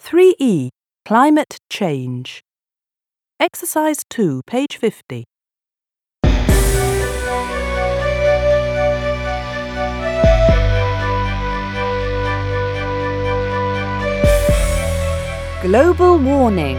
3E. Climate Change. Exercise 2, page 50. Global warming.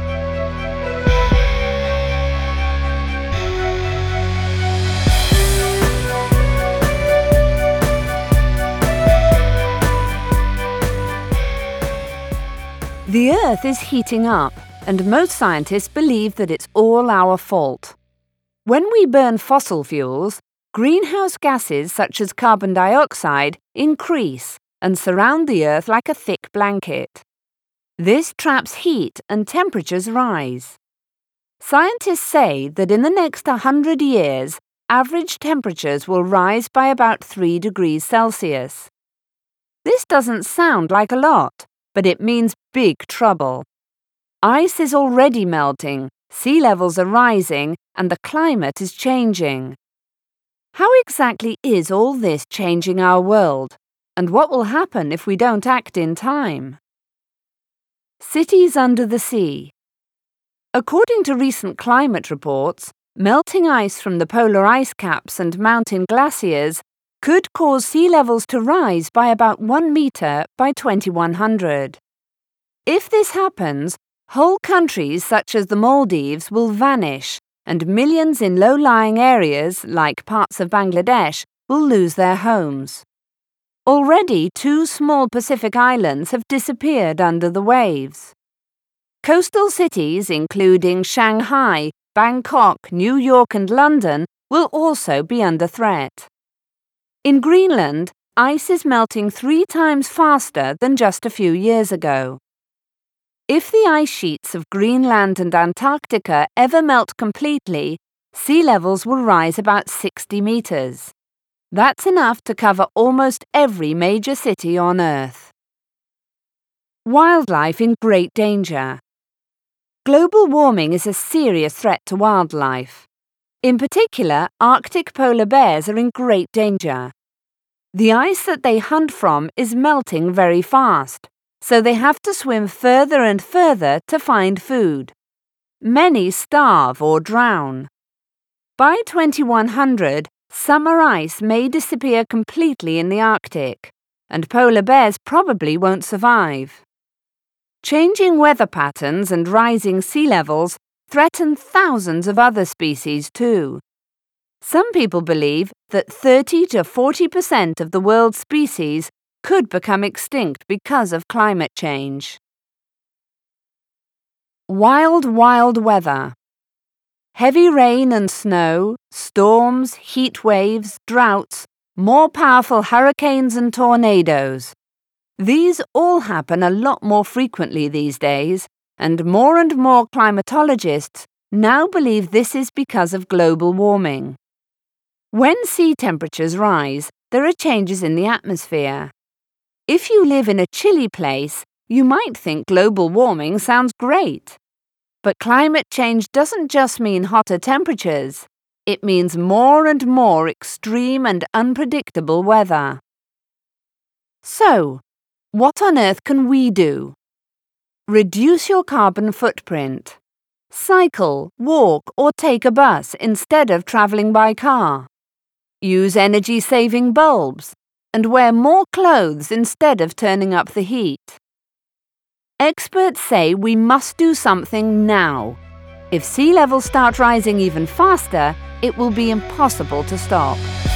The Earth is heating up, and most scientists believe that it's all our fault. When we burn fossil fuels, greenhouse gases such as carbon dioxide increase and surround the Earth like a thick blanket. This traps heat and temperatures rise. Scientists say that in the next 100 years, average temperatures will rise by about 3 degrees Celsius. This doesn't sound like a lot, but it means big trouble. Ice is already melting, sea levels are rising, and the climate is changing. How exactly is all this changing our world? And what will happen if we don't act in time? Cities under the sea. According to recent climate reports, melting ice from the polar ice caps and mountain glaciers could cause sea levels to rise by about 1 metre by 2100. If this happens, whole countries such as the Maldives will vanish, and millions in low-lying areas, like parts of Bangladesh, will lose their homes. Already 2 small Pacific islands have disappeared under the waves. Coastal cities, including Shanghai, Bangkok, New York and London, will also be under threat. In Greenland, ice is melting 3 times faster than just a few years ago. If the ice sheets of Greenland and Antarctica ever melt completely, sea levels will rise about 60 metres. That's enough to cover almost every major city on Earth. Wildlife in great danger. Global warming is a serious threat to wildlife. In particular, Arctic polar bears are in great danger. The ice that they hunt from is melting very fast, so they have to swim further and further to find food. Many starve or drown. By 2100, summer ice may disappear completely in the Arctic, and polar bears probably won't survive. Changing weather patterns and rising sea levels threaten thousands of other species too. Some people believe that 30 to 40% of the world's species could become extinct because of climate change. Wild, wild weather. Heavy rain and snow, storms, heat waves, droughts, more powerful hurricanes and tornadoes. These all happen a lot more frequently these days, and more climatologists now believe this is because of global warming. When sea temperatures rise, there are changes in the atmosphere. If you live in a chilly place, you might think global warming sounds great. But climate change doesn't just mean hotter temperatures. It means more and more extreme and unpredictable weather. So, what on earth can we do? Reduce your carbon footprint. Cycle, walk, or take a bus instead of travelling by car. Use energy-saving bulbs, and wear more clothes instead of turning up the heat. Experts say we must do something now. If sea levels start rising even faster, it will be impossible to stop.